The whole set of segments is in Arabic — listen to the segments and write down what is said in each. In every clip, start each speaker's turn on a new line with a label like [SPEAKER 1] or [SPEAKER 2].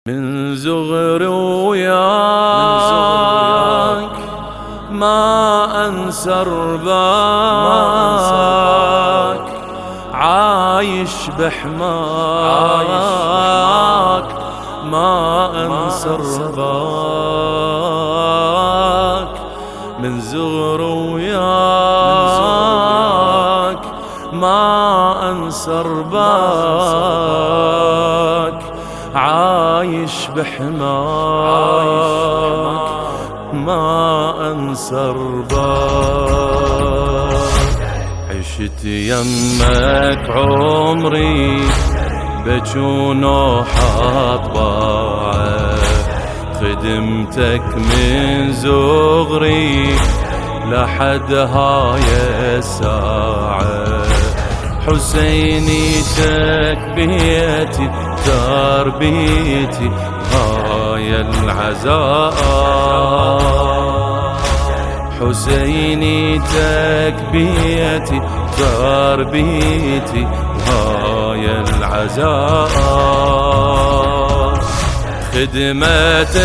[SPEAKER 1] من زغري وياك ما أنسى رباك، عايش بحماك ما أنسى رباك. من زغري وياك ما أنسى رباك، عايش بحماك ما أنسى رباك. عشت يمك عمري بجنوح أطباعه، خدمتك من زغري لحد هاي الساعة. حسينيتك بيتي تربيتي هاي العزاء، حسينيتك بيتي تربيتي هاي العزاء. خدمة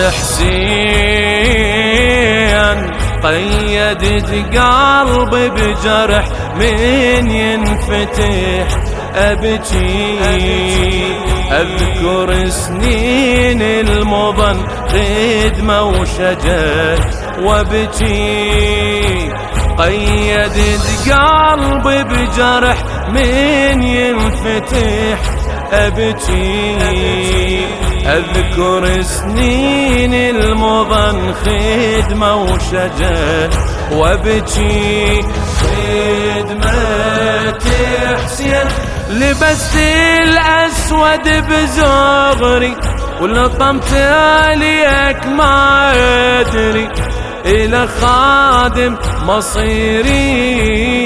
[SPEAKER 1] حسين قيدت قلبي بجرح من ينفتح أبكي، أذكر سنين المضن خدمة وشجر وابكي. قيدت قلبي بجرح من ينفتح أبكي، أذكر سنين المضن خدمة وشجر وابكي. خدمة حسين لبست الأسود بزغري، ولطمت عليك ما أدري إلى خادم مصيري.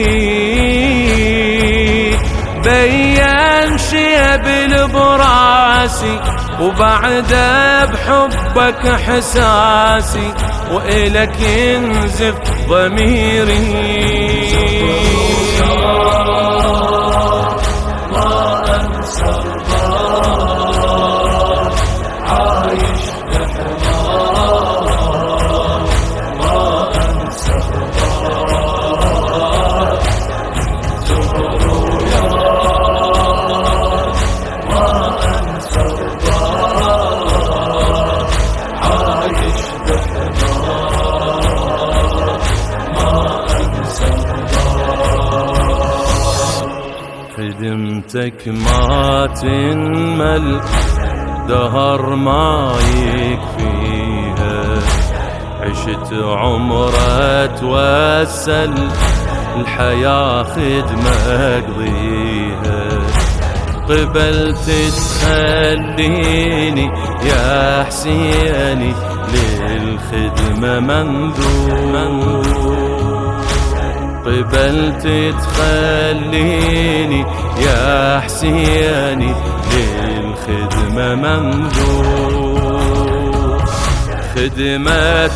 [SPEAKER 1] بين شيب براسي وبعد بحبك حساسي، وإلك ينزف ضميري. ما أنسى رباك، عايش بحماك ما أنسى رباك. زغري وياك ما أنسى رباك، عايش بحماك ما أنسى رباك. خدمتك ما تنمل دهر ما يكفيها، عشت عمره توسل الحياة خدمة اقضيها. قبلت تخليني يا حسيني للخدمة منذور، قبلت تخليني يا حسيني للخدمة منذور. خدمة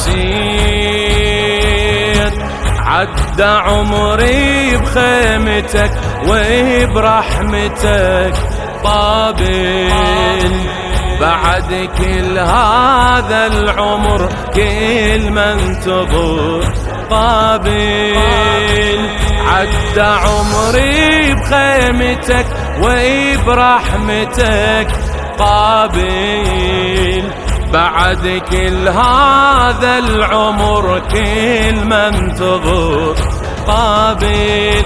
[SPEAKER 1] حسين عدى عمري بخيمتك وبرحمتك طابل، بعد كل هذا العمر كل ما انتظر قابل. عدى عمري بخيمتك وبرحمتك قابل، بعد كل هذا العمر كل ما انتظر قابل.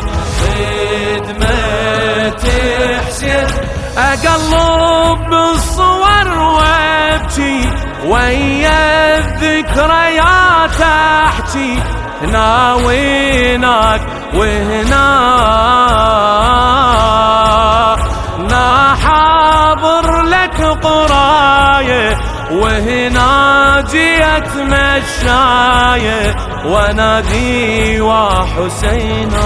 [SPEAKER 1] خدمة حسين أقلب بالصور وابكي، ويا الذكريات احكي، هنا وينك وهنا حاضر لك قرايه، وهنا جيت مشايه ونادي وحسينا.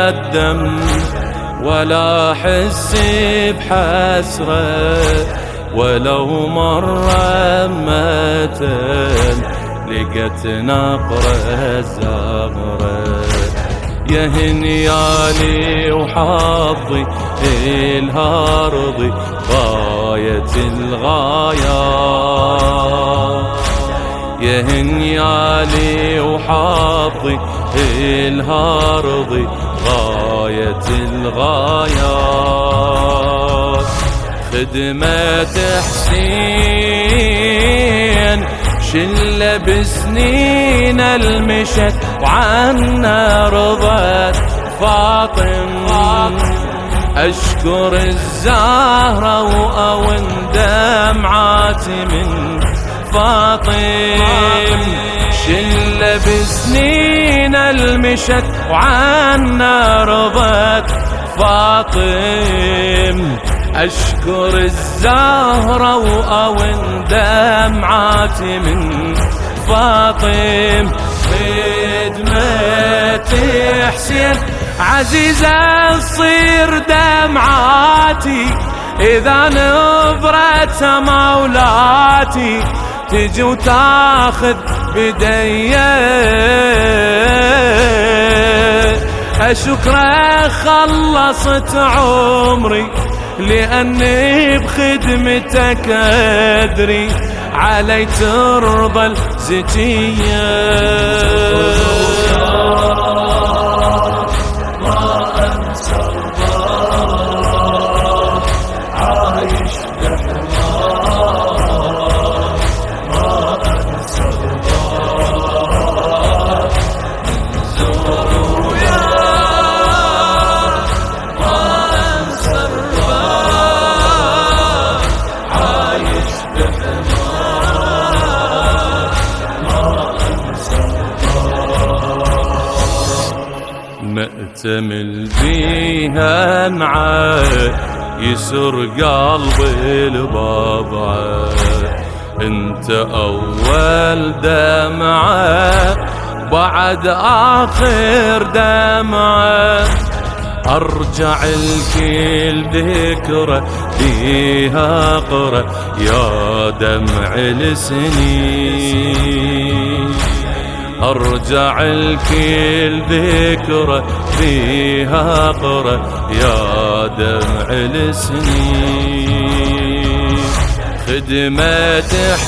[SPEAKER 1] الدم ولا حس بحسرة، ولو مرة متن لقيت نقرة زغرة. يا هنيالي وحظي الهارضي غاية الغايات، يا هنيالي وحظي الهارضي غاية الغايات. خدمة حسين شلة بسنين المشت وعنا رضت فاطم، أشكر الزهرة وأون دمعاتي من فاطم. شلة بسنين المشت وعنا رضت فاطم، أشكر الزهرة وأون دمعاتي من فاطم. خدمة حسين عزيزة تصير دمعاتي، إذا نظرت مولاتي تجي وتاخذ بديا. أشكره خلصت عمري لأني بخدمتك أدري علي ترضى الزكية. ما أنسى الله عايش بحمار، ما أنسى الله زوروا يا ما أنسى الله عايش بحمار، ما أنسى الله. مأتمل بيها نعاد يسر قلبي لبضعه، انت اول دمعه بعد اخر دمعه. ارجع الكل ذكرى بيها اقرا يا دمع السنين، ارجع الكل ذكرى فيها اقرا يا دمع السنين. خدمة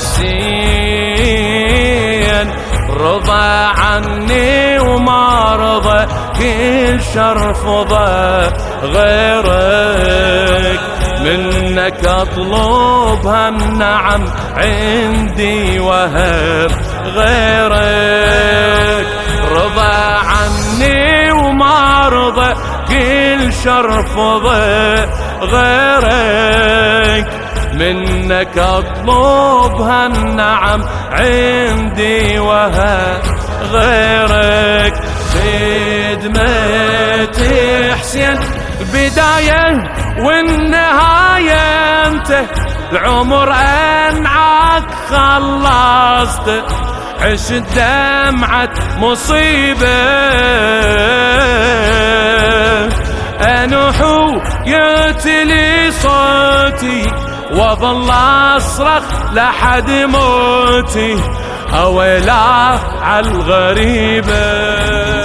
[SPEAKER 1] حسين رضى عني وما رضى كل شرفضى غيرك، منك اطلبها النعم عندي وهب غيرك. رضى عني وما رضى كل شرفضى غيرك، منك اطلبها النعم عندي وهب غيرك. خدمة حسين البداية والنهاية انت، العمر انعاك خلصت، عشت دمعة مصيبة. انوحو يتلي صوتي وظل اصرخ لحد موتي، اويلا عالغريبة.